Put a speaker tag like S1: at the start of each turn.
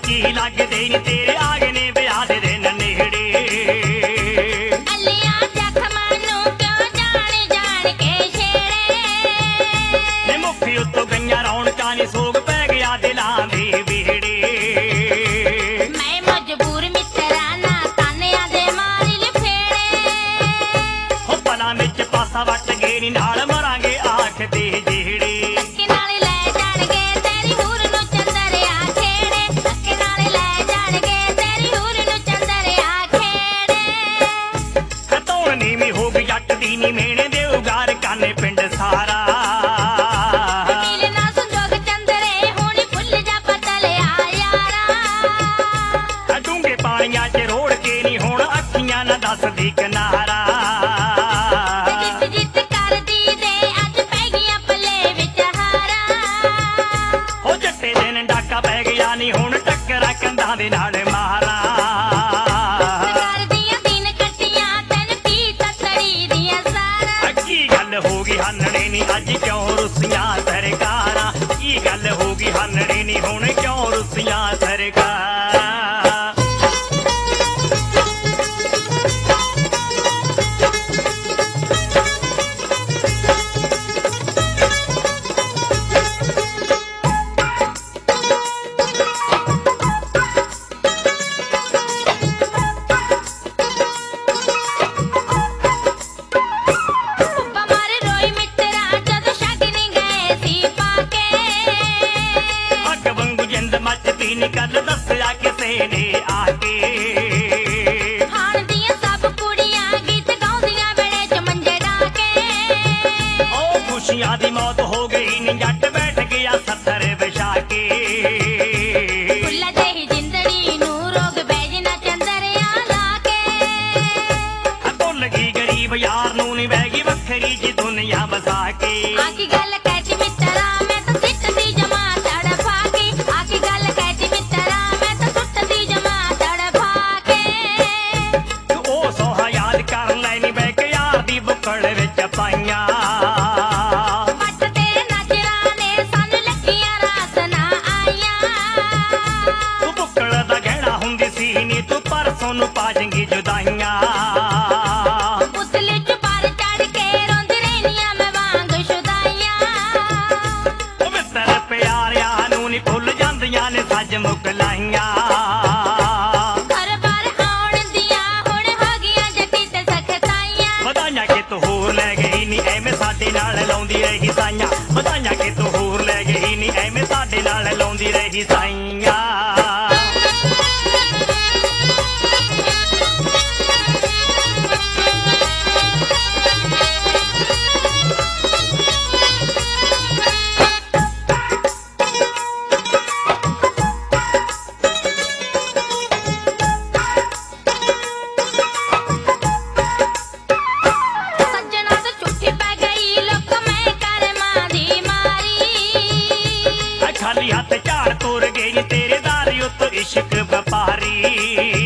S1: जी लगदे नी तेरे आगे ने ब्याह दे दिन नेड़े।
S2: अलियां जख्मां नूं क्यों जान जान के छेड़े।
S1: मुखी उत्तों गईयां रौनकां नी सोग पै गया दिलां दे विहड़े।
S2: मैं मजबूर मित्तरा ना तानियां दे मारी लफेड़े।
S1: हो पलां विच पासा वट गए नी नाल मरांगे आख दे ਜਿਹੜੇ।
S2: ਧੱਕੇ ਨਾਲ ਲੈ ਜਾਣਗੇ ਤੇਰੀ ਹੂਰ ਨੂੰ ਚੰਦਰਿਆ ਖੇੜੇ। ਧੱਕੇ ਨਾਲ ਲੈ ਜਾਣਗੇ ਤੇਰੀ ਹੂਰ ਨੂੰ ਚੰਦਰਿਆ ਖੇੜੇ।
S1: ਖਤੌਣ ਨੀਵੀਂ ਹੋ ਗਈ ਜੱਟ ਦੀ ਨੀ ਮੇਣੇ ਦੇ ਉਗਾਰ ਕਾਨੇ ਪਿੰਡ ਸਾਰਾ।
S2: ਵਕੀਲ ਨਾ ਸੰਜੋਗ ਚੰਦਰੇ ਹੁਣ ਭੁੱਲ ਜਾ ਪਤਲਿਆ ਯਾਰਾ।
S1: ਡੂੰਘੇ ਪਾਣੀਆਂ 'ਚ ਰੋੜ ਕੇ ਨੀ ਹੁਣ ਅੱਖੀਆਂ ਨਾ ਦੱਸਦੀ ਕਿਨਾਰਾ।
S2: ਜਿੱਤ ਕਰਦੀ ਦੇ ਅੱਜ ਪੈ ਗਈਆਂ ਪੱਲੇ ਵਿੱਚ ਹਾਰਾ।
S1: ਹੋ ਜੱਟੇ ਦਿਨ ਡਾਕਾ ਪੈ ਗਿਆ ਨੀ ਹੁਣ ਟੱਕਰਾਂ ਕੰਧਾਂ ਦੇ ਨਾਲ ਮਾਰਾ।
S2: ਸਰਕਾਰ ਦੀਆਂ ਦਿਨ ਕੱਟੀਆਂ ਤੈਨੂੰ ਕੀ ਤਕੜੀ ਦੀਆਂ ਸਾਰਾ।
S1: ਕੀ ਗੱਲ ਹੋ ਗਈ ਹਾਨਣੇ ਨੀ ਅੱਜ ਕਿਉਂ ਰੁੱਸੀਆਂ ਸਰਕਾਰਾਂ। ਕੀ ਗੱਲ ਹੋ ਗਈ ਹਾਨਣੇ ਨੀ ਹੁਣ ਕਿਉਂ ਰੁੱਸੀਆਂ ਸਰਕਾਰਾਂ।
S2: ਧੁੱਪਾਂ ਮਾਰੇ ਰੋਈ ਮਿੱਤਰਾ ਜਦੋਂ ਛੱਡ ਨੀ ਗਏ ਸੀ ਪਾ ਕੇ।
S1: ਅੱਗ ਵਾਂਗੂ ਜਿੰਦ ਮੱਚਦੀ ਨੀ ਗੱਲ ਦੱਸਿਆ ਕਿਸੇ ਨੇ ਆ ਕੇ।
S2: ਹਾਣ ਦੀਆਂ ਸਭ ਕੁੜੀਆਂ ਗੀਤ ਗਾਉਂਦੀਆਂ ਵੇਲੇ ਚ ਮੰਜੇ ਢਾ ਕੇ।
S1: ਉਹ ਖੁਸ਼ੀਆਂ ਦੀ ਮੌਤ ਹੋ ਗਈ ਨੀ ਜੱਟ ਬੈਠ ਗਿਆ ਸੱਥਰ ਵਿਛਾ ਕੇ।
S2: ਫੁੱਲਾਂ ਜਿਹੀ ਜਿੰਦੜੀ ਨੂੰ ਰੋਗ ਬੈਜ ਨਾ ਚੰਦਰਿਆ ਲਾ ਕੇ।
S1: ਭੁੱਲ ਗਈ ਗਰੀਬ ਯਾਰ ਨੂੰ ਨੀ ਬਹਿ ਗਈ ਵੱਖਰੀ ਜੀ ਦੁਨੀਆ ਵਸਾ ਕੇ।
S2: ਆ ਕੀ ਗੱਲ ਕਹਿਤੀ ਮਿੱਤਰਾ ਮੈਂ ਤਾਂ ਸਿੱਟਦੀ ਜਮਾ ਤੜਫਾ ਕੇ। ਆ ਕੀ ਗੱਲ ਕਹਿਤੀ ਮਿੱਤਰਾ ਮੈਂ ਤਾਂ ਸੁੱਟਦੀ ਜਮਾ ਤੜਫਾ ਕੇ।
S1: ਤੂੰ ਉਹ ਸੋਹਾ ਯਾਦ ਕਰ ਲੈ ਨੀ ਬਹਿ ਕੇ ਯਾਰ ਦੀ ਬੁੱਕੜ ਵਿੱਚ ਪਾਈਆਂ।
S2: ਵੱਟ ਤੇਰੇ ਨਜ਼ਰਾਂ ਨੇ ਸਾਨੂੰ ਲੱਗੀਆਂ ਰਾਤ ਨਾ ਆਈਆਂ।
S1: ਤੂੰ ਬੁੱਕੜ ਦਾ ਗਹਿਣਾ ਹੁੰਦੀ ਸੀ ਨੀ ਤੂੰ ਪਰਸੋਂ ਨੂੰ ਪਾ ਜਾਏਂਗੀ ਜੁਦਾਈਆਂ।
S2: ਉਤਲੇ ਚ ਪਰ ਚੜ ਕੇ ਰੋਂਦੀ ਰਹਿਨੀਆਂ ਮੈਂ ਵਾਂਗ ਸ਼ੁਦਾਈਆਂ।
S1: ਉਹ ਮਿੱਤਰ ਪਿਆਰਿਆਂ ਨੂੰ ਨੀ ਭੁੱਲ ਜਾਂਦੀਆਂ ਨੇ ਸੱਜ ਮੁਕਲਾਈਆਂ।
S2: ਘਰ ਬਾਰ ਆਉਣ ਦੀਆਂ ਹੁਣ ਹੋ ਗਈਆਂ ਜੱਟੀ ਤੇ ਸਖਤਾਈਆਂ।
S1: ਵਧਾਈਆਂ ਕਿ ਤੂੰ ਹੋਰ ਲੈ ਗਈ ਨੀ ਐਵੇਂ ਸਾਡੇ ਨਾਲ ਲਾਉਂਦੀ ਰਹੀ ਸਾਈਆਂ। ਵਧਾਈਆਂ ਕਿ ਤੂੰ ਹੋਰ ਲੈ ਗਈ ਨੀ ਐਵੇਂ ਸਾਡੇ ਨਾਲ ਲਾਉਂਦੀ ਰਹੀ ਸਾਈਆਂ।
S2: ਸੱਜਣਾ ਤੇ ਝੂਠੀ ਪੈ ਗਈ ਲੋਕ ਮੈਂ ਕਰਮਾਂ ਦੀ ਮਾਰੀ।
S1: ਖਾਲੀ ਹੱਥ ਝਾੜ ਤੁਰ ਗਈ ਨੀ ਤੇਰੇ ਦਾਰੀ ਉੱਤੋਂ ਇਸ਼ਕ ਵਪਾਰੀ।